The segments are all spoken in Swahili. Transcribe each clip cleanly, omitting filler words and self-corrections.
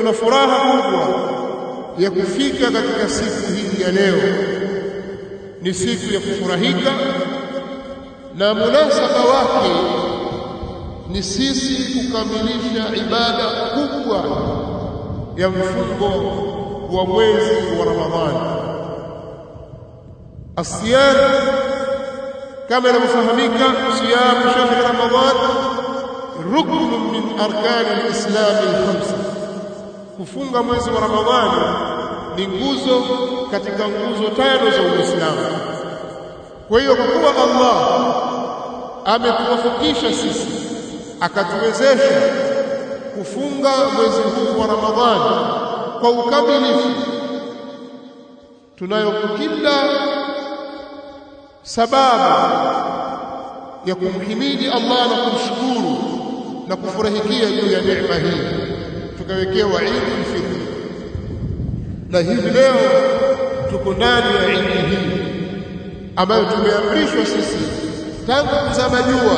tuna furaha kubwa ya kufika katika siku hii ya leo. Ni siku ya kufurahika na munasaba wake ni sisi kukamilisha ibada kubwa ya mfungo wa mwezi wa Ramadhani. Asiyam kama inavyofahamika, siyam shahr Ramadhan rukn min arkan al-islam al-khamsa. Kufunga mwezi wa Ramadhani ni nguzo katika nguzo tano za Uislamu. Kwa hiyo kwa kuwa Allah ametuwafikisha sisi akatuwezesha kufunga mwezi huu wa Ramadhani kwa ukamilifu, tunayo kila sababu ya kumhimidi Allah na kumshukuru na kufurahikia juu ya neema hii. Tukawekewa Eidul Fitr, na hivi leo tuko ndani ya Eid hii ambayo tumeamrishwa sisi tangu kuzama jua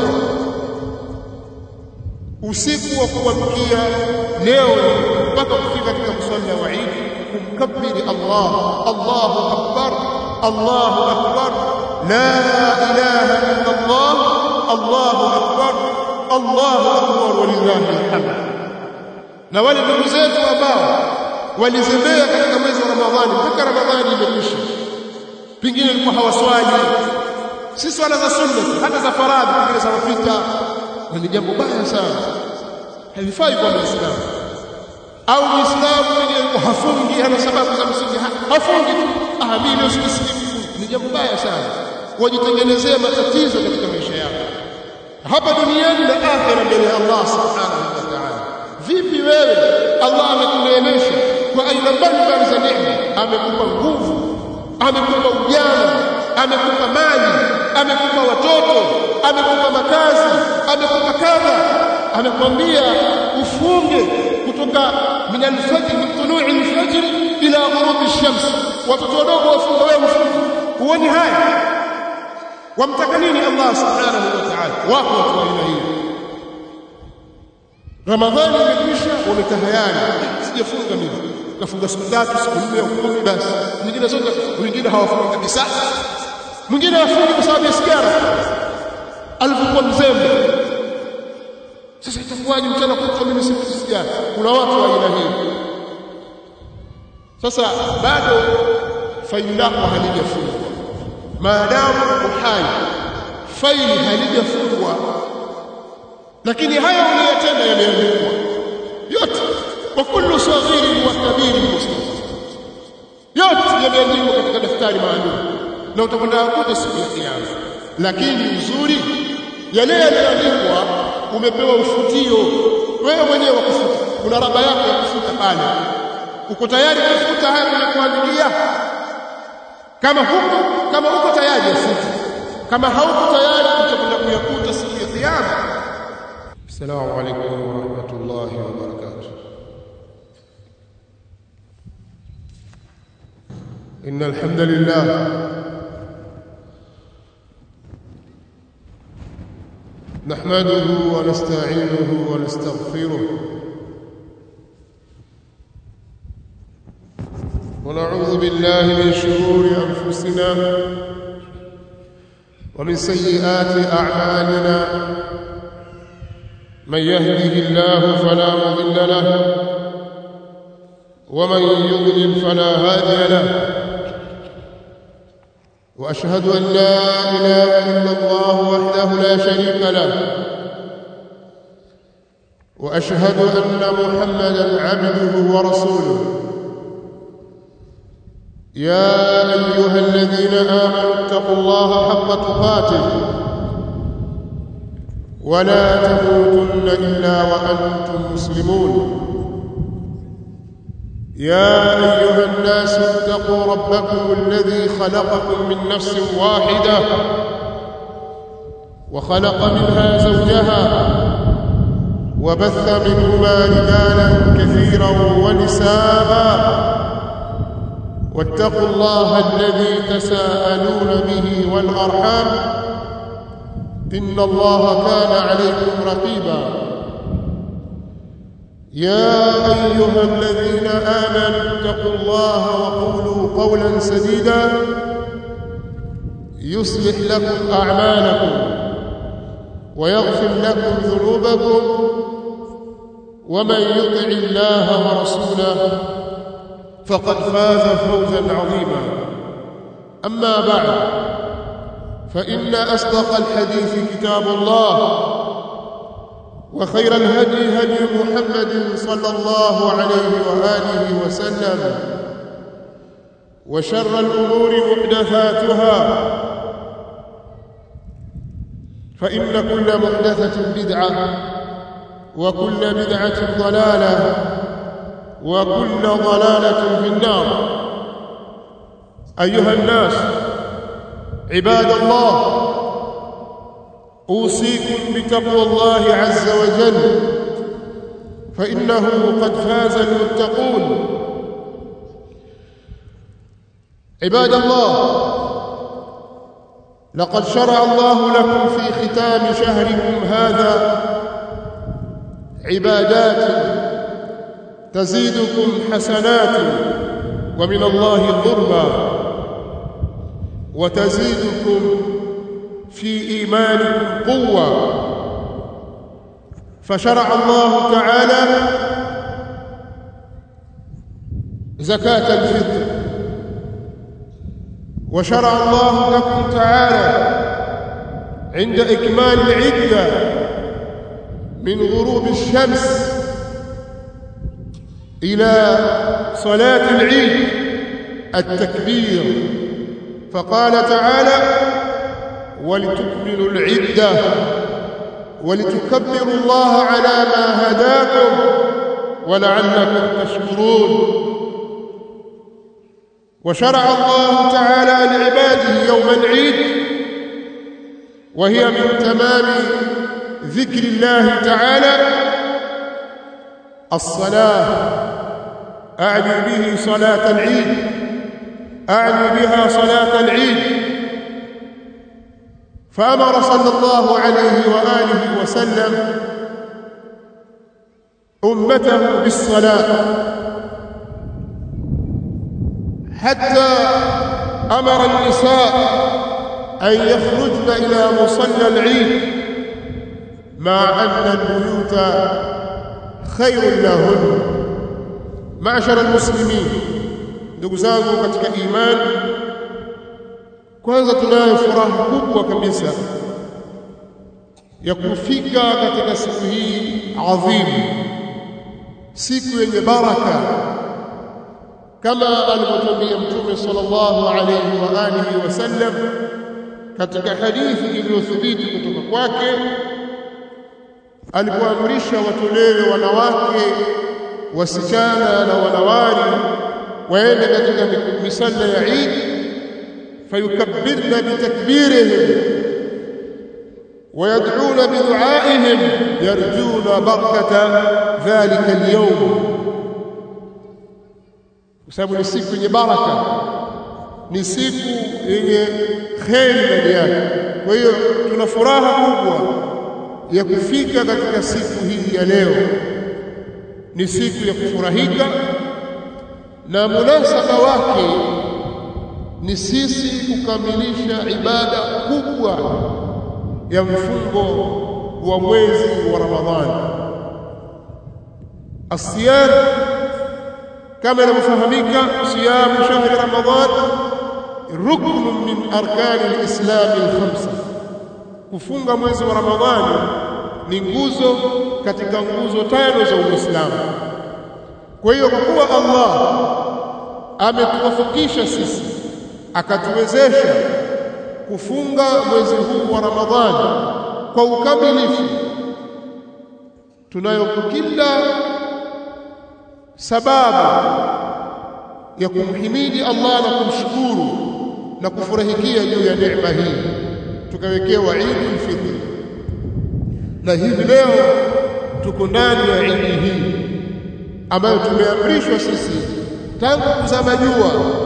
usiku wa kuamkia leo mpaka kufika katika msalla wa Eid kumkabiri Allah, Allahu akbar, Allahu akbar, la ilaha illa Allah, Allahu akbar, Allahu akbar walillahi alhamd. Na wale ndugu zetu ambao walizembea katika mwezi wa Ramadhani mpaka Ramadhani imekwisha, pengine walikuwa hawaswali, si swala za sunna hata za faradhi pengine za mapita, na ni jambo baya sana, halifai kwa Muislamu. Au Muislamu mwenye hafungi, hana sababu za msingi, hafungi mimi leo siku, ni jambo baya sana, wajitengenezea matatizo katika maisha yako hapa duniani na akhera mbele ya Allah subhanahu wa ta'ala. Vipi wewe Allah amekuneemesha kwa aina mbalimbali za neema, amekupa nguvu, amekupa ujana, amekupa mali, amekupa watoto, amekupa makazi, amekupa kadha, amekwambia ufunge kutoka min al-fajr, min tulu'i al-fajr ila ghurubi ash-shams. Watoto wadogo wafunga, wewe ufunge. Huoni haya? Wamtaka nini Allah subhanahu wa ta'ala? Wako watu wa aina hii. Ramadhani imekwisha, wametahayari, sijafunga mimi, kafunga siku 3 siku 4 au 10 basi. Mwingine zote, wengine hawafungi kabisa, mwingine hafungi kwa sababu ya sigara alipokuwa mzembe. Sasa itakuwaje mchana kutwa mimi sifuti sigara? Kuna watu wa aina hii. Sasa bado faili lako halijafungwa, maadamu uko hai, faili halijafungwa, lakini haya uliyotenda yameandikwa yote, kwa kullu saghirin wa kabirin mustaqim, yote yameandikwa katika daftari maalum, na utakwenda kukuta siku ya Kiyama. Lakini uzuri yale yaliyoandikwa umepewa ufutio, wewe mwenyewe kufuta, kuna raba yako ya kufuta pale. Uko tayari kufuta haya ninakuandikia? Kama uko tayari ufuta, kama hauko tayari utakwenda kuyakuta siku ya Kiyama. Assalamu alaykum wa rahmatullahi wa barakatuh. Innal hamdalillah نحمده ونستعينه ونستغفره ونعوذ بالله من شرور أنفسنا ومن سيئات أعمالنا. من يهده الله فلا مضل له ومن يضلل فلا هادي له. وأشهد أن لا إله إلا الله وحده لا شريك له، وأشهد أن محمدًا عبده ورسوله. يا أيها الذين آمنوا اتقوا الله حق تقاته ولا تموتن إلا وأنتم مسلمون. يا أيها الناس اتقوا ربكم الذي خلقكم من نفس واحدة وخلق منها زوجها وبث منهما رجالا كثيرا ونساء. واتقوا الله الذي تساءلون به والأرحام إن الله كان عليكم رقيبا. يا أيها الذين آمنوا اتقوا الله وقولوا قولا سديدا يصلح لكم أعمالكم ويغفر لكم ذنوبكم ومن يطع الله ورسوله فقد فاز فوزا عظيما. أما بعد، فإن أصدق الحديث كتاب الله، وخير الهدي هدي محمد صلى الله عليه وآله وسلم، وشر الأمور محدثاتها، فإن كل محدثة بدعة، وكل بدعة ضلالة، وكل ضلالة في النار. أيها الناس عباد الله، أوصيكم بتقوى الله عز وجل، فإنه قد فاز المتقون. عباد الله، لقد شرع الله لكم في ختام شهركم هذا عبادات تزيدكم حسنات ومن الله قربا، وتزيدكم في إيمانكم قوة. فشرع الله تعالى زكاة الفطر، وشرع الله لكم تعالى عند إكمال العدة من غروب الشمس إلى صلاة العيد التكبير، فقال تعالى: ولتكملوا العدة ولتكبروا الله على ما هداكم ولعلكم تشكرون. وشرع الله تعالى لعباده يوم العيد، وهي من تمام ذكر الله تعالى، الصلاة، أعني به صلاة العيد، أعني بها صلاة العيد. فأمر صلى الله عليه وآله وسلم أمته بالصلاة، حتى أمر النساء أن يخرجن إلى مصلى العيد، مع أن البيوت خير لهن. معشر المسلمين، ndugu zangu katika imani, kwanza tunayo furaha kubwa kabisa ya kufika katika siku hii adhimu, siku yenye baraka, kama alivyotuambia Mtume sallallahu alayhi wa alihi wasallam katika hadithi iliyothibiti kutoka kwake, alipoamrisha watolewe wanawake, wasichana na wanawali waende katika misalla ya Eid, fayukabbirna bitakbirihim ويدعون بدعائهم يرجون بركة ذلك اليوم. وسبب ni siku yenye baraka, ni siku yenye kheri ndani yake. Kwa hiyo tuna furaha kubwa ya kufika katika siku hii ya leo. Ni siku ya kufurahika, na munasaba wake ni sisi kukamilisha ibada kubwa ya mfungo wa mwezi wa Ramadhani. Asiyam, kama inavyofahamika, siyamu shahri Ramadhan ruknun min arkani al-islam al-khamsa. Kufunga mwezi wa Ramadhani ni nguzo katika nguzo tano za Uislamu. Kwa hiyo, kwa kuwa Allah ametuwafikisha sisi akatuwezesha kufunga mwezi huu wa Ramadhani kwa ukamilifu, tunayo kila sababu ya kumhimidi Allah na kumshukuru na kufurahikia juu ya neema hii. Tukawekewa Eidul Fitr, na hivi leo tuko ndani ya Eid hii ambayo tumeamrishwa sisi tangu kuzama jua,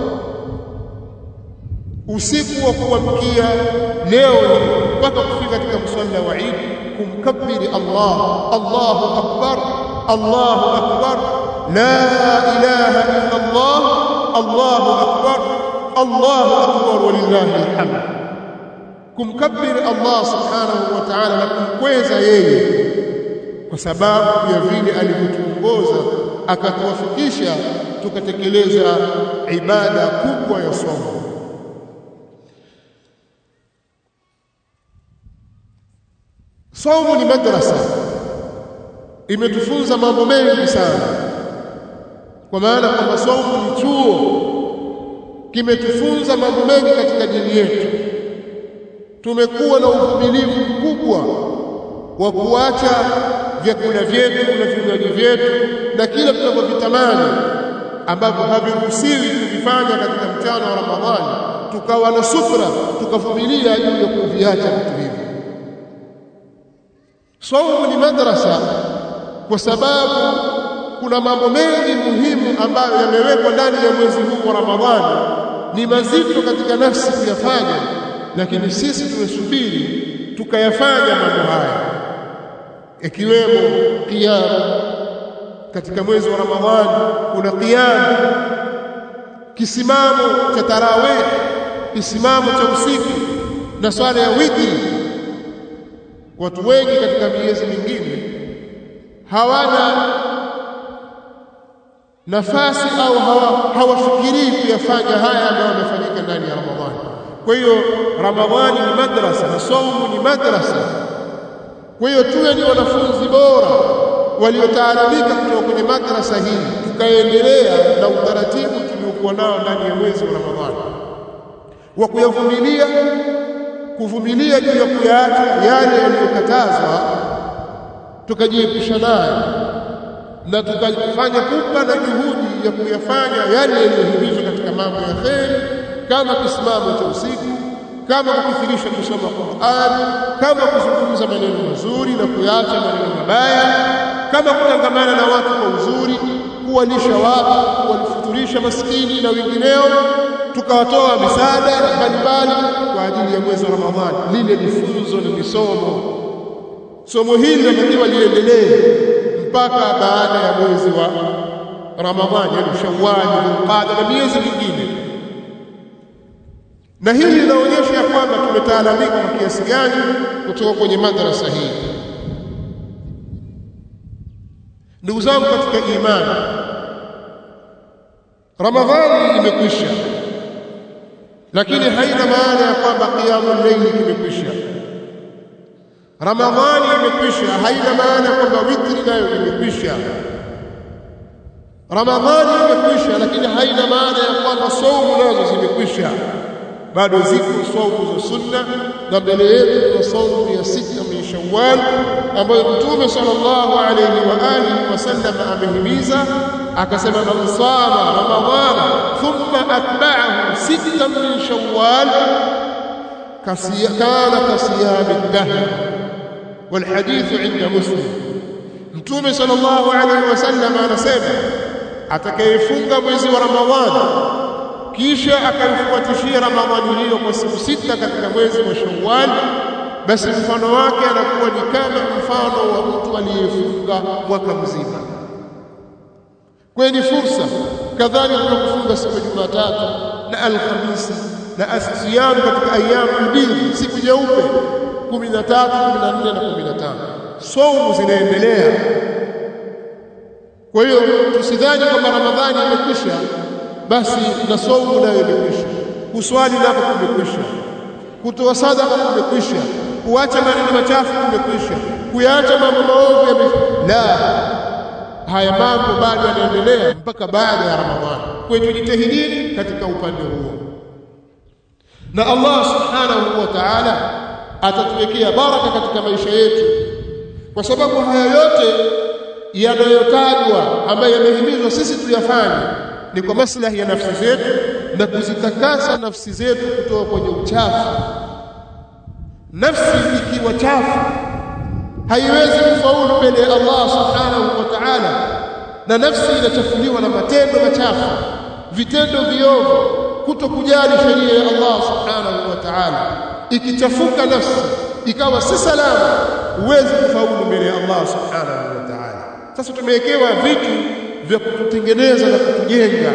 usiku wa kuamkia leo mpaka kufika katika msalla wa Eid, kumkabiri Allah, Allahu Akbar, Allahu akbar, la ilaha illa Allah, Allahu akbar, Allahu akbar walillahi alhamd. Kumkabiri Allah subhanahu wa ta'ala na kumkweza yeye kwa sababu ya vile alivyotuongoza akatuwafikisha tukatekeleza ibada kubwa ya somo. Somo ni madrasa, imetufunza mambo mengi sana, kwa maana kwamba somo ni chuo, kimetufunza mambo mengi katika dini yetu. Tumekuwa na uvumilivu mkubwa wa kuacha vyakula vyetu na vinywaji vyetu na kila tunavyovitamani ambavyo haviruhusiwi kuvifanya katika mchana wa Ramadhani, tukawa na subra, tukavumilia juu ya kuviacha vitu hivi. Somo ni madrasa kwa sababu kuna mambo mengi muhimu ambayo yamewekwa ndani ya mwezi huu wa Ramadhani, ni mazito katika nafsi kuyafanya, lakini sisi tumesubiri tukayafanya mambo haya, ikiwemo qiyam. Katika mwezi wa Ramadhani kuna qiyam, kisimamo cha tarawih, kisimamo cha usiku na swala ya witri. Watu wengi katika miezi mingine hawana nafasi au hawafikirii kuyafanya haya ambayo yamefanyika ndani ya Ramadhani. Kwa hiyo Ramadhani ni madrasa na somo ni madrasa. Kwa hiyo tuwe ni wanafunzi bora waliotaalamika kutoka kwenye madrasa hii, tukaendelea na utaratibu tuliokuwa nao ndani ya mwezi wa Ramadhani wa kuvumilia juu ya kuyaacha yale yaliyokatazwa, tukajiepusha nayo na tukafanya pupa na juhudi ya kuyafanya yale yaliyohimizwa katika mambo ya kheri, kama kisimamo cha usiku, kama kukithirisha kusoma Qur'an, kama kuzungumza maneno mazuri na kuacha maneno mabaya, kama kutangamana na watu kwa uzuri, kuwalisha watu, kuwafuturisha maskini na wengineo, tukawatoa misaada mbalimbali kwa ajili ya mwezi wa Ramadhani. Lile ni funzo na somo. Somo hili linatakiwa liendelee mpaka baada ya mwezi wa Ramadhani, yani Shawwal, Dhulqaada na miezi mingine. Na hili linaonyesha kwamba tumetaalamika kwa kiasi gani kutoka kwenye madrasa hii. Ndugu zangu katika imani, Ramadhani imekwisha, lakini haina maana ya kwamba qiyamul layl imekwisha. Ramadhani imekwisha, haina maana ya kwamba witri nayo imekwisha. Ramadhani imekwisha, lakini haina maana ya kwamba saumu nazo zimekwisha. Bado ziko saumu za sunna, na mbele yetu kuna saumu ya 6 min Shawwal ambayo Mtume sallallahu alayhi wa alihi wasallam amehimiza, akasema man sama Ramadhana thumma atba'ahu 6 min Shawwal kana kasiyam ad-dahr. والحديث عند مسلم. Mtume sallallahu alayhi wasallam anasema atakayefunga mwezi wa Ramadhani kisha akaifuatishia Ramadhani hiyo kwa siku 6 katika mwezi wa Shawwal, basi mfano wake anakuwa ni kama mfano wa mtu aliyefunga mwaka mzima. Kwa ni fursa kadhalika kufunga siku ya Jumatatu na Alhamisi na asiyam katika ayamu mbili, siku nyeupe 13, 14 na 15. Saumu zinaendelea. Kwa hiyo tusidhani kwamba Ramadhani imekwisha basi na saumu nayo imekwisha. Kuswali nako kumekwisha, kutoa sadaka kumekwisha, kuacha maneno machafu kumekwisha, kuyaacha mambo maovu la. Haya mambo bado yanaendelea mpaka baada ya Ramadhani. Kwa hiyo tujitahidini katika upande huo, na Allah subhanahu wa ta'ala atatuwekea baraka katika maisha yetu, kwa sababu haya yote yanayotajwa ambayo yamehimizwa sisi tuyafanye ni kwa maslahi ya nafsi zetu na kuzitakasa nafsi zetu kutoka kwenye uchafu. Nafsi ikiwa chafu haiwezi kufaulu mbele ya Allah subhanahu wa ta'ala, na nafsi inachafuliwa na matendo machafu, vitendo viovu, kutokujali sheria ya Allah subhanahu wa ta'ala. Ikichafuka nafsi ikawa si salama, huwezi kufaulu mbele ya Allah subhanahu wa ta'ala. Sasa tumewekewa vitu vya kututengeneza na kutujenga,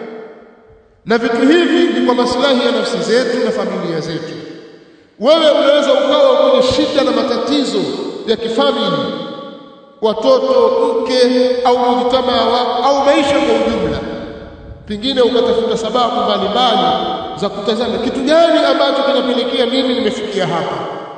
na vitu hivi ni kwa maslahi ya nafsi zetu na familia zetu. Wewe unaweza ukawa kwenye shida na matatizo ya kifamili, watoto, mke au mjitamaa wako au maisha kwa ujumla, pengine ukatafuta sababu mbalimbali za kutazama kitu gani ambacho kinapelekea mimi nimefikia hapa,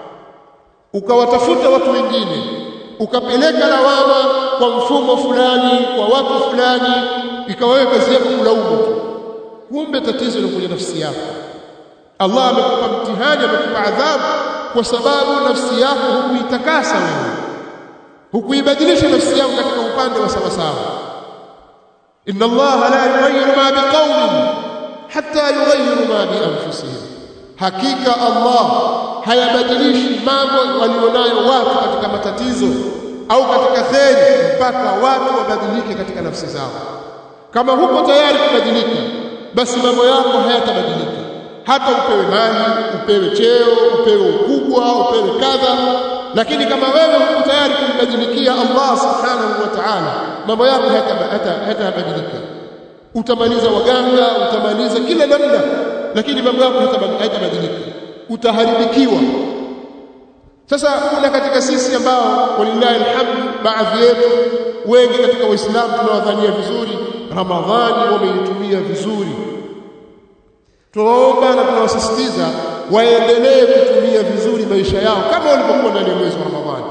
ukawatafuta watu wengine, ukapeleka lawama kwa mfumo fulani, kwa watu fulani, ikawawe kazi yako kulaumu tu. Kumbe tatizo liko kwenye nafsi yako. Allah amekupa mtihani, amekupa adhabu kwa sababu nafsi yako hukuitakasa wewe, hukuibadilisha nafsi yako katika upande wa sawa sawa. Inna Allah la yughayyiru ma biqaumin hatta yughayyiru ma bi anfusihim, hakika Allah hayabadilishi mambo walionayo watu katika matatizo au katika kheri mpaka watu wabadilike katika nafsi zao. Kama huko tayari kubadilika, basi mambo yako hayatabadilika. Hata upewe mali, upewe cheo, upewe ukubwa, upewe kadha, lakini kama wewe huko tayari kumbadilikia Allah subhanahu wa ta'ala, mambo yako hayatabadilika. Utamaliza waganga, utamaliza kila namna, lakini mambo yako hayatabadilika, utaharibikiwa. Sasa kuna katika sisi ambao walillahi alhamd, baadhi yetu wengi katika Uislamu tunawadhania vizuri, Ramadhani wameitumia vizuri. Tunaomba na tunawasisitiza waendelee kutumia vizuri maisha yao kama walivyokuwa ndani ya mwezi wa Ramadhani.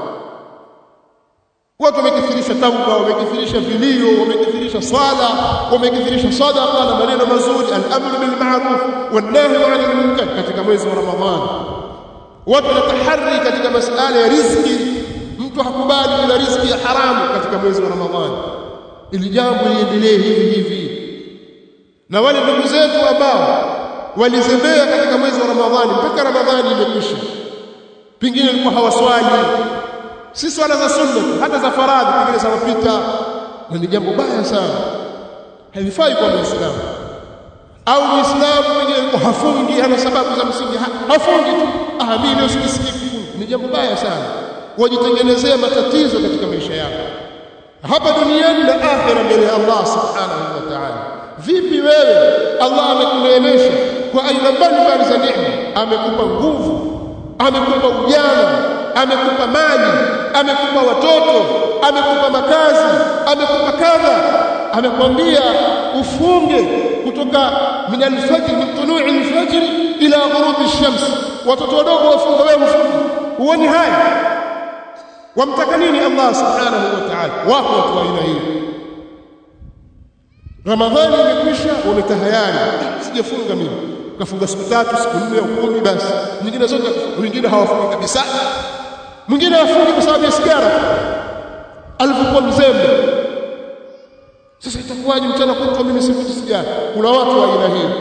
Watu wamekithirisha tauba, wamekithirisha vilio, wamekithirisha swala, wamekithirisha sadaqa na maneno mazuri, al-amru bil ma'ruf wan nahy 'anil munkar katika mwezi wa Ramadhani. Watu wanatahari katika masuala ya riziki, mtu hakubali bila riziki ya haramu katika mwezi wa Ramadhani. Ili jambo liendelee hivi. Na wale ndugu zetu ambao walizembea katika mwezi wa Ramadhani mpaka Ramadhani imekwisha, pengine walikuwa hawaswali, si swala za sunna, hata za faradhi pengine zawapita, na ni jambo baya sana, haifai kwa Muislamu. Au Muislamu pengine hafungi, ana sababu za msingi, hafungi tu, mimi leo sisikii kufunga, ni jambo baya sana. Wajitengenezea matatizo katika maisha yako hapa duniani na akhera mbele ya Allah subhanahu wa ta'ala. Vipi wewe Allah amekuneemesha kwa aina mbalimbali za neema, amekupa nguvu, amekupa ujana, amekupa mali, amekupa watoto, amekupa makazi, amekupa kadha, amekwambia ufunge kutoka min al-fajr, min tulu'i al-fajr ila ghurubi ash-shams. Watoto wadogo wafunga, wewe ufunge. Huoni haya? Wamtaka nini Allah subhanahu wa ta'ala? Wako watu aina hii. Ramadhani imekwisha, wametahayari, sijafunga mimi, kafunga siku 3, siku 4 au 10 basi. Nyingine zote wengine hawafungi kabisa. Mwingine afungi kwa sababu ya sigara, alipokuwa mzembe. Sasa itakuwaje mchana kutwa mimi sivuti sigara? Kuna watu wa aina hii.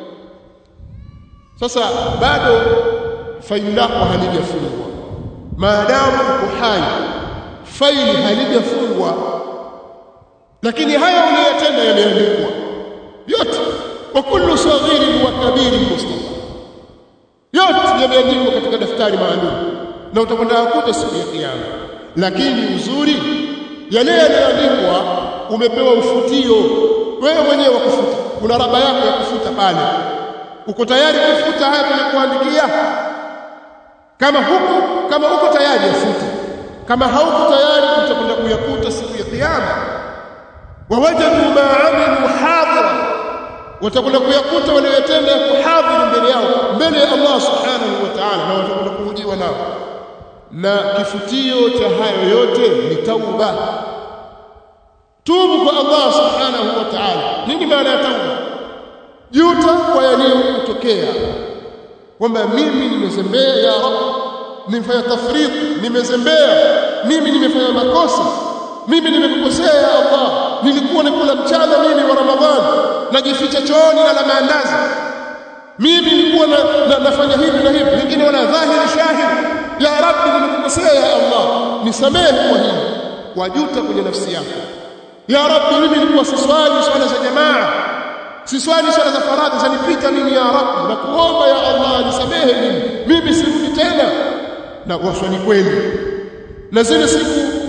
Sasa bado faili lako halijafungwa. Maadamu uko hai, faili halijafungwa, lakini haya unayotenda yameandikwa yote, wa kullu saghirin wa kabirin mustafa, yote yameandikwa katika daftari maalum, na utakwenda kukuta siku ya kiyama. Lakini uzuri, yale yaliyoandikwa umepewa ufutio wewe mwenyewe wa kufuta. Kuna raba yako ya kufuta pale, uko tayari kufuta haya tulikuandikia? Kama uko tayari ufute, kama hauko tayari utakwenda kuyakuta siku ya kiyama. Wawajadu ma amilu hadira, watakwenda kuyakuta waliyotenda kuhadhiri mbele yao, mbele ya Allah subhanahu wa ta'ala, na watakwenda kuhojiwa nao. Na kifutio cha hayo yote ni tauba. Tubu kwa Allah subhanahu wa ta'ala. Nini maana ya tauba? Juta kwa yaliyotokea, kwamba mimi nimezembea ya Rabb, nimefanya tafriq, nimezembea, mimi nimefanya makosa, mimi nimekukosea ya Allah, nilikuwa nakula mchana mimi wa Ramadhani, najificha chooni na la maandazi, mimi nilikuwa nafanya hivi na hivi, wengine wana dhahiri shahidi, ya Rabbi nimekukosea ya Allah, nisamehe kwa hili. Wajuta kwenye nafsi yako, ya Rabbi mimi nilikuwa siswali swala za jamaa, siswali swala za faradhi, zanipita mimi ya Rabbi, na kuomba ya Allah nisamehe mimi sirudi tena. Na waswali kweli, na zile siku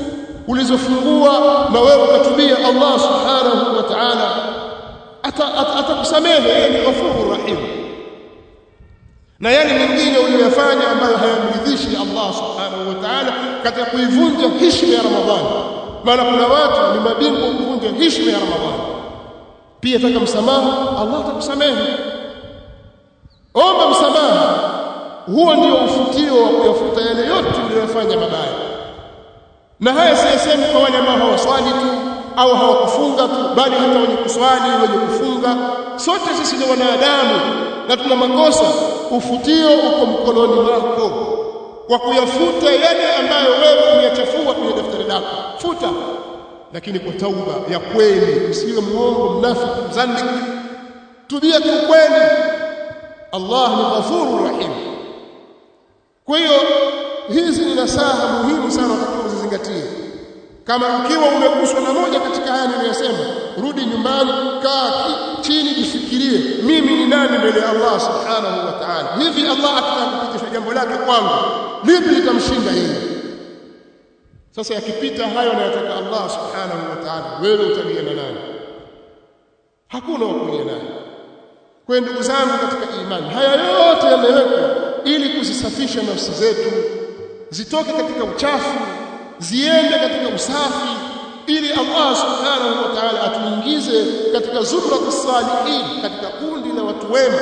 ulizofungua na wewe ukatubia, Allah subhanahu wa ta'ala atakusamehe. Yeye ni Ghafurur Rahim. Na yale mengine uliyofanya ambayo hayamridhishi Allah subhanahu wa ta'ala katika kuivunja heshima ya Ramadhani, maana kuna watu ni mabingwa kuvunja heshima ya Ramadhani, pia taka msamaha, Allah atakusamehe. Omba msamaha, huo ndio ufutio wa kuyafuta yale yote uliyofanya mabaya. Na haya siyasemi kwa wale ambao hawaswali tu au hawakufunga tu, bali hata wenye kuswali, wenye kufunga, sote sisi ni wanadamu na tuna makosa. Ufutio uko mkononi mwako kwa kuyafuta yale ambayo wewe umeyachafua kwenye daftari lako. Futa, lakini kwa tauba ya kweli, usiwe muongo, mnafiki, mzandiki. Tubia kwa kweli. Allah ni Ghafurur Rahim. Kwa hiyo hizi ni nasaha muhimu sana uzizingatie. Kama ukiwa umeguswa na moja katika haya niliyosema, rudi nyumbani, kaa chini, jifikirie, mimi ni nani mbele ya Allah subhanahu wa ta'ala? Hivi Allah atakapopitisha jambo lake kwangu, lipi litamshinda yeye? Sasa yakipita hayo na yataka Allah subhanahu wa ta'ala, wewe utalia na nani? Hakuna wa kulia naye. Kwa ndugu zangu katika imani, haya yote yamewekwa ili kuzisafisha nafsi zetu, zitoke katika uchafu, ziende katika usafi, ili Allah subhanahu wa ta'ala atuingize katika zumratus salihin, katika kundi la watu wema.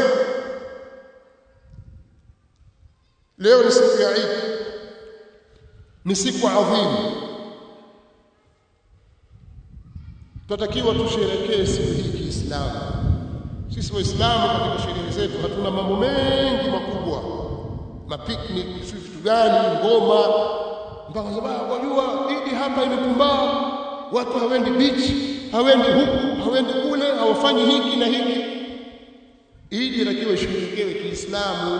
Leo ni siku ya Eid, ni siku adhimu. Tunatakiwa tusherekee siku hii Kiislamu. Sisi Waislamu katika sherehe zetu hatuna mambo mengi makubwa, mapiknik, vitu gani, ngoma, mpaka sababu wajua Eid hapa imepumbaa, watu hawendi beach, hawendi huku, hawendi kule, hawafanyi hiki na hiki. Eid inakiwa isherekewe Kiislamu.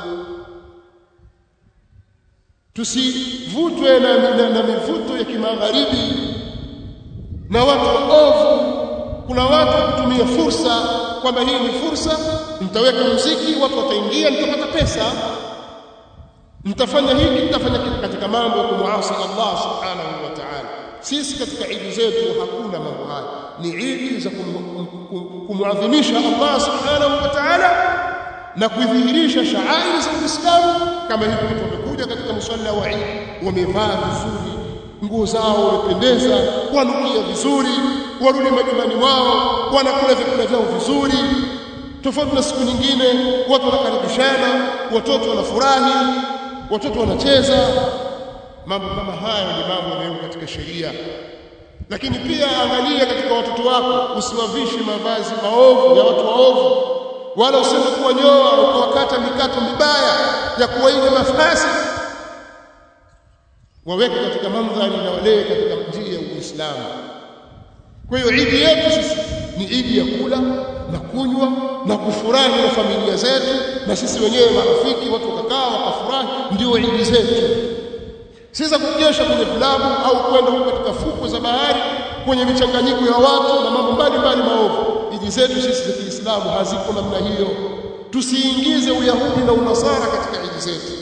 Tusivutwe na mivuto ya kimagharibi na watu waovu. Kuna watu kutumia fursa kwamba hii ni fursa, mtaweka muziki, watu wataingia, mtapata pesa, mtafanya hiki, mtafanya kile, katika mambo ya kumuasi Allah subhanahu wa ta'ala. Sisi katika Eid zetu hakuna mambo haya. Ni Eid za kumuadhimisha Allah subhanahu wa ta'ala na kudhihirisha shaairi za Uislamu. Kama hivi watu wamekuja katika musalla wa Eid, wamevaa vizuri, nguo zao wamependeza, wanukia vizuri, warudi majumbani mwao, wanakula vyakula vyao vizuri. Tofauti na siku nyingine, watu wanakaribishana, watoto wanafurahi, watoto wanacheza. Mambo kama haya ni mambo yanayo katika sheria. Lakini pia angalia katika watoto wako, usiwavishe mavazi maovu ya watu waovu, wala usende kuwanyoa ukawakata mikato mibaya ya kuwaiga mafasi. Waweke katika mandhari na walee katika njia ya Uislamu. Kwa hiyo Eid yetu sisi ni Eid ya kula na kunywa na kufurahi na familia zetu, na sisi wenyewe marafiki, watu wakakaa wakafurahi, ndio Eid zetu. Sisi kukesha kwenye vilabu au kwenda huko katika fukwe za bahari kwenye michanganyiko ya watu na mambo mbalimbali maovu. Eid zetu sisi za Kiislamu haziko namna hiyo. Tusiingize Uyahudi na Unasara katika Eid zetu.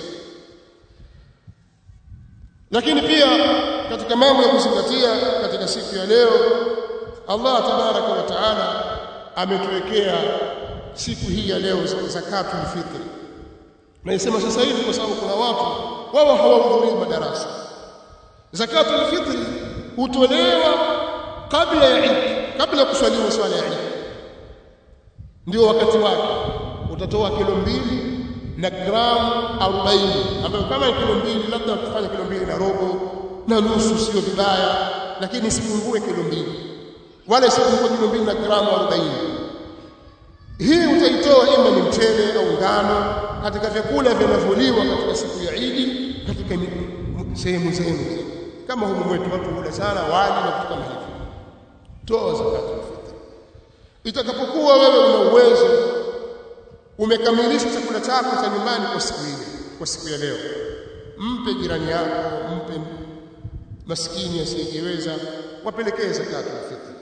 Lakini pia katika mambo ya kuzingatia katika siku ya leo, Allah tabaraka wa taala ametuwekea siku hii ya leo zakatul fitr. Na nisema sasa hivi kwa sababu kuna watu wao hawahudhurii madarasa. Zakatul fitr hutolewa kabla ya Eid, kabla kuswaliwa swala ya Eid. Ndio wakati wake. Utatoa kilo 2 na gramu 40, ambayo kama kilo 2 labda ukifanya kilo 2 na robo na nusu sio vibaya, lakini isipungue kilo 2 wala isipungue kilo 2 na gramu 40. Hii utaitoa ima ni mchele au ngano katika vyakula vinavyoliwa katika siku ya Eid, katika sehemu kama humu mwetu watu hula sana wali na vitu kama hivyo. Toa zakatul fitr. Itakapokuwa wewe una uwezo, umekamilisha chakula chako cha nyumbani kwa siku ile, kwa siku ya leo, mpe jirani yako, mpe maskini asiyejiweza, wapelekee zakatul fitr.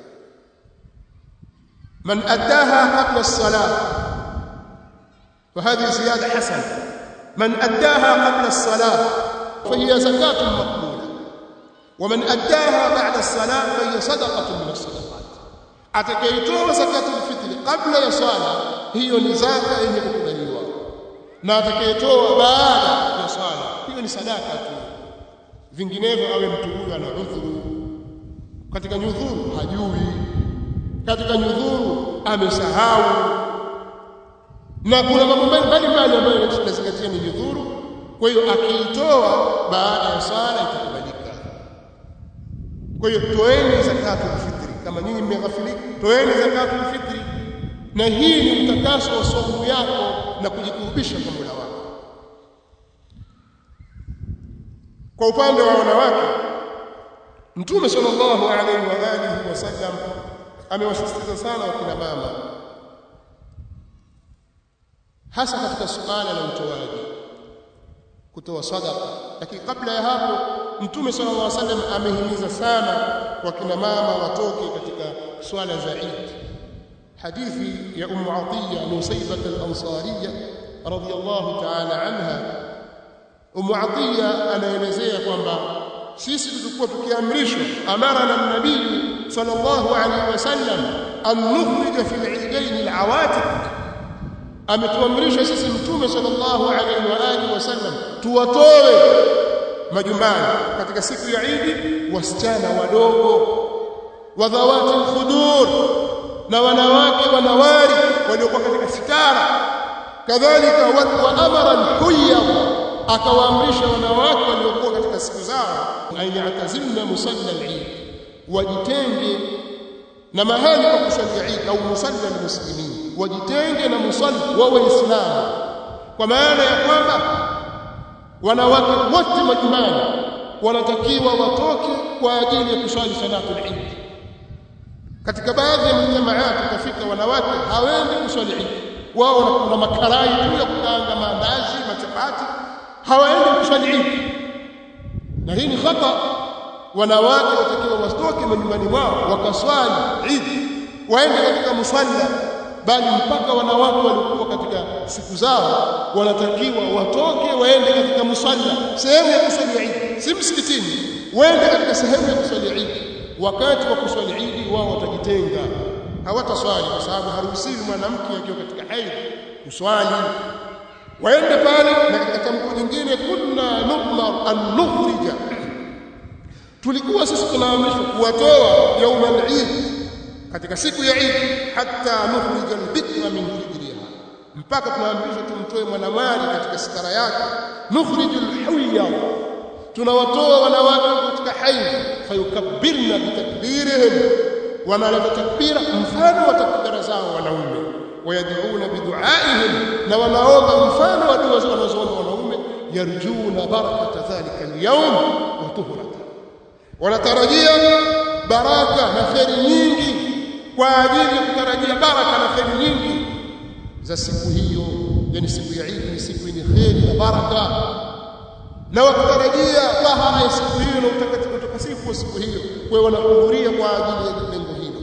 Man addaha qabla as-salah, وهذه زيادة حسنة. من أداها قبل الصلاة فهي زكاة مقبولة. waman addaha ba'da as-salat fa hiya sadaqatun min as-sadaqat, atakayetoa zakatul fitri kabla ya swala hiyo ni zaka yenye kukubaliwa, na atakayetoa baada ya swala hiyo ni sadaka tu. Vinginevyo awe mtu huyu ana udhuru. Katika nyudhuru hajui, katika nyudhuru amesahau, na kuna mambo mbalimbali ambayo tunazingatia ni nyudhuru. Kwa hiyo akiitoa baada ya swala itakubalika. Kwa hiyo toeni zakatul fitri, kama nyinyi mmeghafilika, toeni zakatul fitri, na hii ni mtakaso wa saumu yako na kujikurubisha kwa Mola wako. Kwa upande wa wanawake, Mtume sallallahu alaihi wa alihi wasallam amewasisitiza sana wakina mama, hasa katika suala la utoaji, kutoa sadaqa. Lakini kabla ya hapo Mtume sallallahu alaihi wasallam amehimiza sana wakina mama watoke katika swala za Eid. Hadithi ya Atiya Nusaybah al-Ansariyya radhiyallahu ta'ala anha, Atiya anaelezea kwamba sisi tulikuwa tukiamrishwa, amarana an-nabii sallallahu alaihi wasallam an nukhrija fil eidain al-awatiq, ametuamrisha sisi Mtume sallallahu alaihi wa alihi wasallam tuwatoe majumbani katika siku ya Eid wasichana wadogo, wadhawati al-khudur, na wanawake wanawari waliokuwa katika sitara. Kadhalika wa amara al-huyya, akawaamrisha wanawake waliokuwa katika siku zao ayatazilna musalla al-Eid, wajitenge na mahali pa kusali Eid au musalla al-muslimin, wajitenge na musalla wa Waislamu, kwa maana ya kwamba wanawake wote majumbani wanatakiwa watoke kwa ajili ya kusali salatul Eid. Katika baadhi ya mjamaati utafika wanawake hawendi kusali Eid, wao na makarai tu ya kukaanga maandazi, machapati, hawaendi kusali Eid, na hii ni khata. Wanawake watakiwa wasitoke majumbani mwao wakaswali Eid, waende katika musalla, bali mpaka wanawake walikuwa katika siku zao wanatakiwa watoke waende katika musalla, sehemu ya kuswali Eid, si msikitini, waende katika sehemu ya kuswali Eid. Wakati wa kuswali Eid wao watajitenga, hawataswali, kwa sababu haruhusiwi mwanamke akiwa katika haid kuswali. Waende pale. Na katika tamko lingine, kunna nu'mar an nukhrija, tulikuwa sisi tunaamrishwa kuwatoa yaum al-Eid, katika siku ya Eid, hatta nukhrija al-bikra min hijriha, mpaka tunaamrishwa tumtoe mwanamwali katika sitara yake. Nukhrijul huyya, tunawatoa wanawake katika haid, fayukabbirna bitakbirihim, wanaleta takbira mfano wa takbira zao wanaume, wayad'una bidu'aihim, na wanaomba mfano wa dua zao wanazoomba wanaume, yarjuna barakata dhalika al-yawm wa tuhrata, wanatarajia baraka na kheri nyingi, kwa ajili ya kutarajia baraka na kheri nyingi za siku hiyo. Yani siku ya Eid ni siku yenye kheri na baraka, na wakitarajia tahara ya siku hiyo na utakatifu wa siku hiyo, kwa wanahudhuria kwa ajili ya lengo hilo.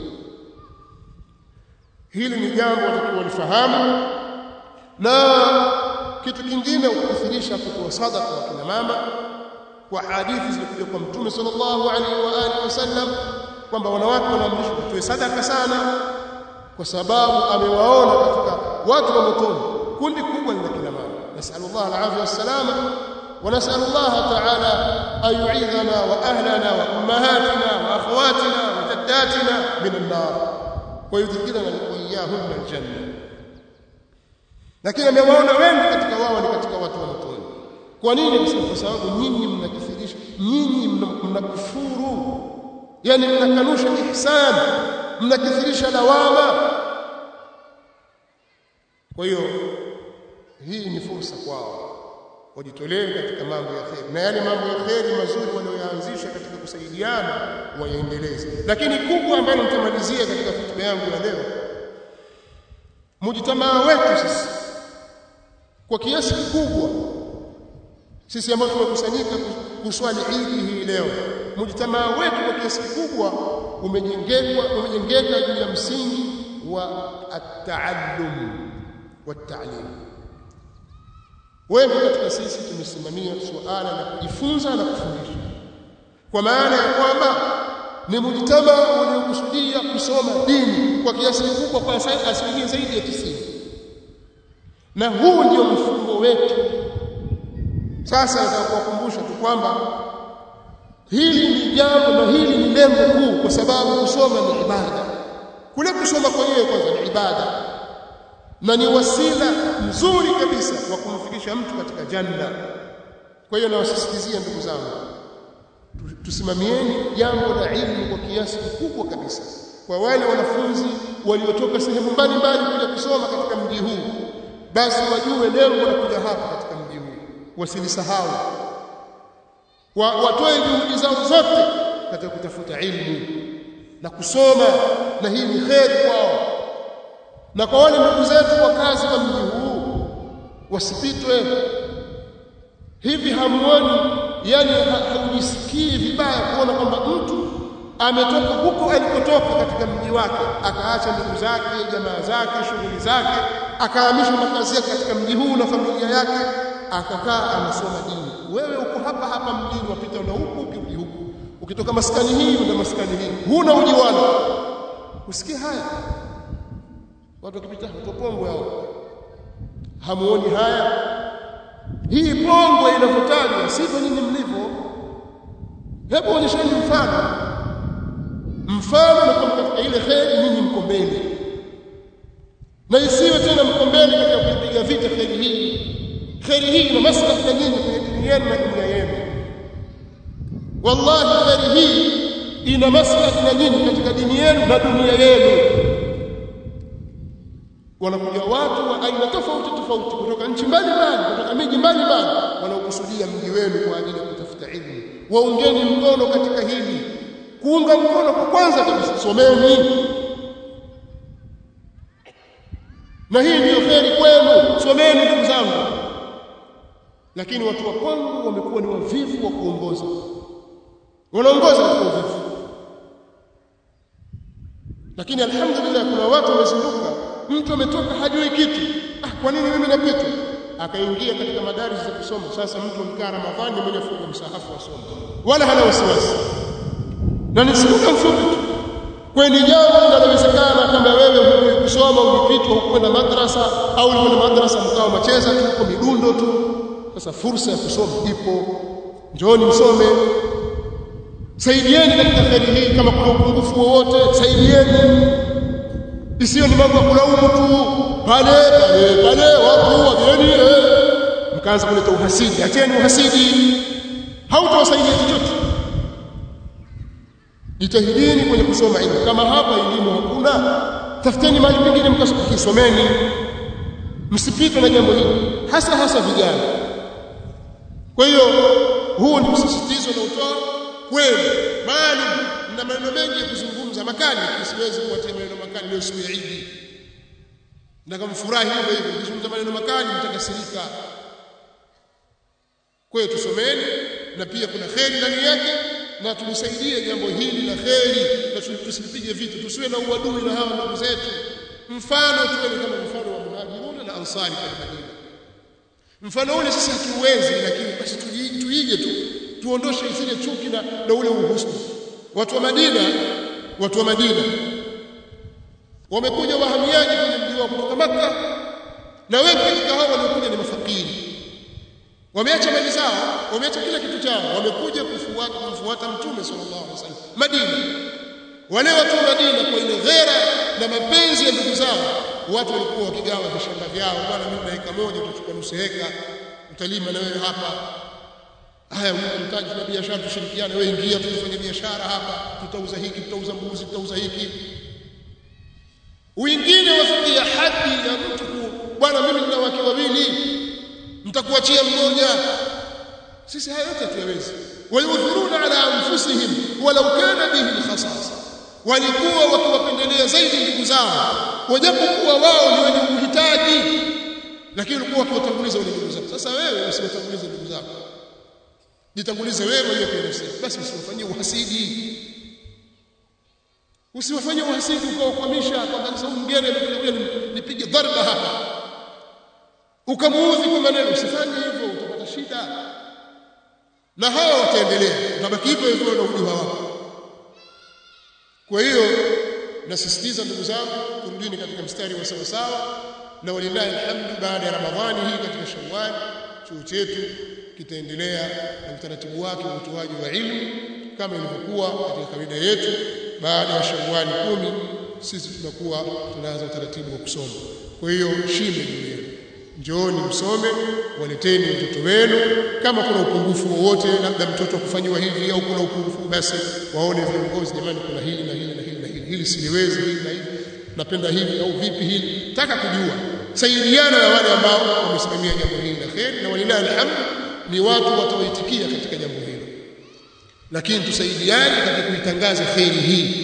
Hili ni jambo watakiwa lifahamu. Na kitu kingine, ukithirisha kutoa sadaqa kwa kina mama, kwa hadithi zilizokuja kwa Mtume sallallahu alaihi wa alihi wasallam kwamba wanawake wanaamrishwa kutoa sadaqa sana, kwa sababu amewaona katika watu wa motoni kundi kubwa la kina mama. Nasallallahu alaihi wasallam ونسأل الله تعالى أن يعيذنا وأهلنا وأمهاتنا وأخواتنا وجداتنا من النار ويدخلنا وإياهن الجنة. Lakini amewaona wengi katika wao ni katika watu wa motoni. Kwa nini? Kwa sababu nyinyi mnakithirisha, nyinyi mnakufuru, yani mnakanusha ihsan, mnakithirisha lawama. Kwa hiyo hii ni fursa kwao wajitolee katika mambo ya kheri, na yale mambo ya kheri mazuri walioyaanzisha katika kusaidiana wayaendeleze. Lakini kubwa ambalo nitamalizia katika hotuba yangu ya leo, mujitamaa wetu sisi kwa kiasi kikubwa, sisi ambao tumekusanyika kuswali Eid hii leo, mujitamaa wetu kwa kiasi kikubwa umejengeka juu ya msingi wa at-ta'allum wa at-ta'lim. Wengi katika sisi tumesimamia suala la kujifunza na kufundisha, kwa maana ya kwamba ni mujtama uliokusudia kusoma dini kwa kiasi kikubwa, kwa asilimia zaidi ya 90, na huu ndio mfumo wetu. Sasa nitakukumbusha tu kwamba hili ni jambo na hili ni lengo kuu, kwa sababu kusoma ni ibada. Kule kusoma kwenyewe kwanza ni ibada na ni wasila mzuri kabisa wa kumfikisha mtu katika janna. Kwa hiyo nawasisitizia ndugu zangu, tusimamieni jambo la ilmu kwa kiasi kikubwa kabisa. Kwa wale wanafunzi waliotoka sehemu mbalimbali kuja kusoma katika mji huu, basi wajue lengo la kuja hapa katika mji huu, wasilisahau, watoe juhudi zao zote katika kutafuta ilmu na kusoma, na hii ni kheri kwao. Na kwa wale ndugu zetu wakazi wa mji huu, wasipitwe hivi. Hamuoni, yani haujisikii vibaya kuona kwamba mtu ametoka huko alikotoka katika mji wake, akaacha ndugu zake, jamaa zake, shughuli zake, akahamisha makazi yake katika mji huu na familia yake, akakaa anasoma dini. Wewe uko hapa hapa mjini, wapita na huku ukirudi huku, ukitoka maskani hii na maskani hii, huna ujiwana. Usikie haya watu wakipita huko Pongwe hao, hamuoni haya? Hii Pongwe inavyotajwa sivyo nyinyi mlivyo. Hebu onyesheni mfano na kwa katika ile kheri nyinyi mko mbele, na isiwe tena mko mbele katika kupiga vita kheri hii. Kheri hii ina maslahi na nyinyi kwenye dunia yenu na dunia yenu. Wallahi kheri hii ina maslahi na nyinyi katika dini yenu na dunia yenu. Wanakuja watu wa aina tofauti tofauti kutoka nchi mbalimbali, kutoka miji mbalimbali, wanaokusudia mji wenu kwa ajili ya kutafuta elimu. Waungeni mkono katika hili. Kuunga mkono kwa kwanza kabisa, someni. Na hii ndio kheri kwenu, someni ndugu zangu. Lakini watu wa kwangu wamekuwa ni wavivu wa kuongoza, wanaongoza kwa uvivu. Lakini alhamdulillah kuna watu wamezinduka, mtu ametoka hajui kitu. Kwa nini mimi napita? Akaingia katika madarasa za kusoma. Sasa mtu mkaa Ramadhani mwenye funga msahafu wasoma, wala hana wasiwasi, na ni siku mfupi tu. Kwa ni jambo linalowezekana kama wewe hujui kusoma, ulipitwa hukwenda madrasa, au ulikwenda madrasa mkao macheza tu kwa midundo tu. Sasa fursa ya kusoma ipo, njooni msome. Saidieni katika kheri hii. Kama kuna upungufu wowote, saidieni. Isiyo ni mambo ya kulaumu tu pale watu wageni, mkaanza kuleta uhasidi. Acheni uhasidi, hautawasaidia chochote. Jitahidini kwenye kusoma elimu. Kama hapa elimu hakuna, tafuteni mahali pengine mkasomeni. Msipitwe na jambo hili, hasa vijana. Kwa hiyo huu ni msisitizo na utoa kweli, bali na maneno mengi ya kuzungumza makali, siwezi kuwatia maneno makali leo siku ya Eid. Na kama furahi hivyo kuzungumza maneno makali mtakasirika. Kwa hiyo tusomeni, na pia kuna kheri ndani yake, na tulisaidie jambo hili la kheri, na tusipige vitu, tusiwe na uadui na hawa ndugu zetu. Mfano tuwe kama mfano wa Muhajiruna na Ansari kwa Madina. Mfano ule sisi hatuwezi, lakini basi tuige tu, tuondoshe zile chuki na ule uhusni. Watu wa Madina wamekuja wahamiaji kwenye mji wao kutoka Makka, na wengi katika hao waliokuja ni mafakiri. Wameacha mali zao, wameacha kila kitu chao, wamekuja kumfuata Mtume sallallahu alaihi wasallam Madina. Wale watu wa Madina kwa ile ghera na mapenzi ya ndugu zao, watu walikuwa wakigawa vishamba vyao. Bwana, mimi na heka moja tutachukua nusu heka, utalima na wewe hapa. Haya, unahitaji na biashara, tushirikiane, wewe ingia tufanye biashara hapa, tutauza hiki, tutauza mbuzi, tutauza hiki. Wengine wafikia hadi ya mtu bwana, mimi nina wake wawili, mtakuachia mmoja. Sisi haya yote tuyawezi. Wayudhiruna ala anfusihim walau kana bihim khasasa, walikuwa wakiwapendelea zaidi ndugu zao wajapokuwa wao ni wenye uhitaji, lakini walikuwa wakiwatanguliza wale ndugu zao. Sasa wewe usiwatangulize ndugu zako, jitangulize wewe mwenyewe kwa nafsi. Basi usiwafanyie uhasidi, usiwafanyie uhasidi ukawakwamisha kwamba sasa mgeni amekuja nipige dharba hapa, ukamuudhi kwa maneno. Usifanye hivyo, utapata shida. na hao wataendelea, utabaki hivyo hivyo na ujua wako. Kwa hiyo nasisitiza ndugu zangu, turudini katika mstari wa sawa sawa, na walillahi alhamdu. Baada ya Ramadhani hii katika Shawwal, chuo chetu kitaendelea na utaratibu wake wa utoaji wa ilmu kama ilivyokuwa katika kawaida yetu. Baada ya Shawwal 10 sisi tunakuwa tunaanza utaratibu wa kusoma. Kwa hiyo shime juu, njooni msome, waleteni watoto wenu. Kama kuna upungufu wowote, labda mtoto kufanyiwa hivi au kuna upungufu, basi waone viongozi, jamani, kuna hili na hili na hili na hili, hili siliwezi, hili na hili, napenda hivi au vipi hili, taka kujua. Saidiana na wale ambao wamesimamia jambo hili la kheri, na walillahi alhamd ni watu watawaitikia katika jambo hilo, lakini tusaidiane katika kuitangaza kheri hii.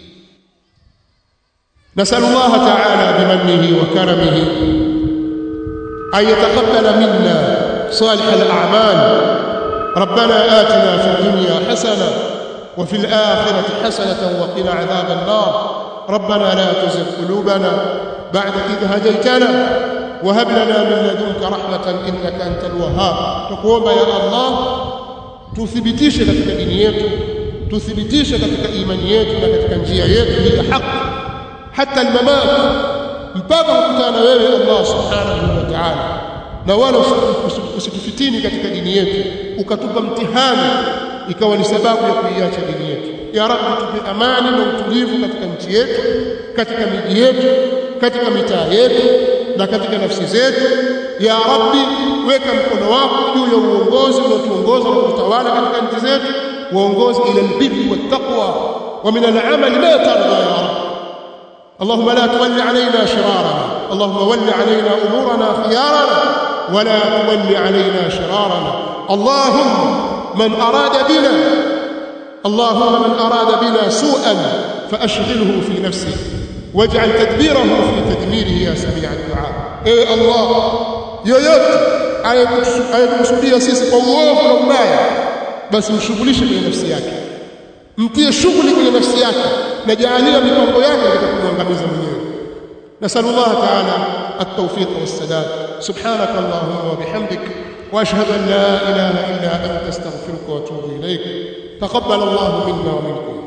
Nasallallahu ta'ala bimannihi wa karamihi أن يتقبل منا صالح الأعمال. ربنا آتنا في الدنيا حسنة وفي الآخرة حسنة وقنا عذاب النار. ربنا لا تزغ قلوبنا بعد إذ هديتنا وهب لنا من لدنك رحمة إنك أنت الوهاب. تقوم يا الله tuthibitishe katika dini yetu, tuthibitishe katika imani yetu na katika njia yetu hii haki hata al-mamat, mpaka kukutana wewe Allah subhanahu wa ta'ala. Na wala usitufitini katika dini yetu ukatupa mtihani ikawa ni sababu ya kuiacha dini yetu. Ya Rabbi, tupe amani na utulivu katika nchi yetu, katika miji yetu, katika mitaa yetu na katika nafsi zetu. Ya Rabbi, weka mkono wako juu ya uongozi unaotuongoza na kutawala katika nchi zetu, uongozi ila albirri wattaqwa wa min al'amali ma tarda ya Rabbi. اللهم لا تول علينا شرارنا، اللهم ول علينا أمورنا خيارنا ولا تول علينا شرارنا. اللهم من أراد بنا سوءا فأشغله في نفسه واجعل تدبيره في تدميره يا سميع الدعاء. إيه الله yoyote ayekusudia sisi kwa uovu na ubaya, basi mshughulishe kwenye nafsi yake, mtie shughuli kwenye nafsi yake na jaalia mipango yake katika kumwangamiza mwenyewe. Nasallallahu ta'ala at-tawfiq was-sadad. Subhanaka Allahumma wa bihamdik wa ashhadu an la ilaha illa anta astaghfiruka wa atubu ilayk. Taqabbal Allahu minna wa minkum.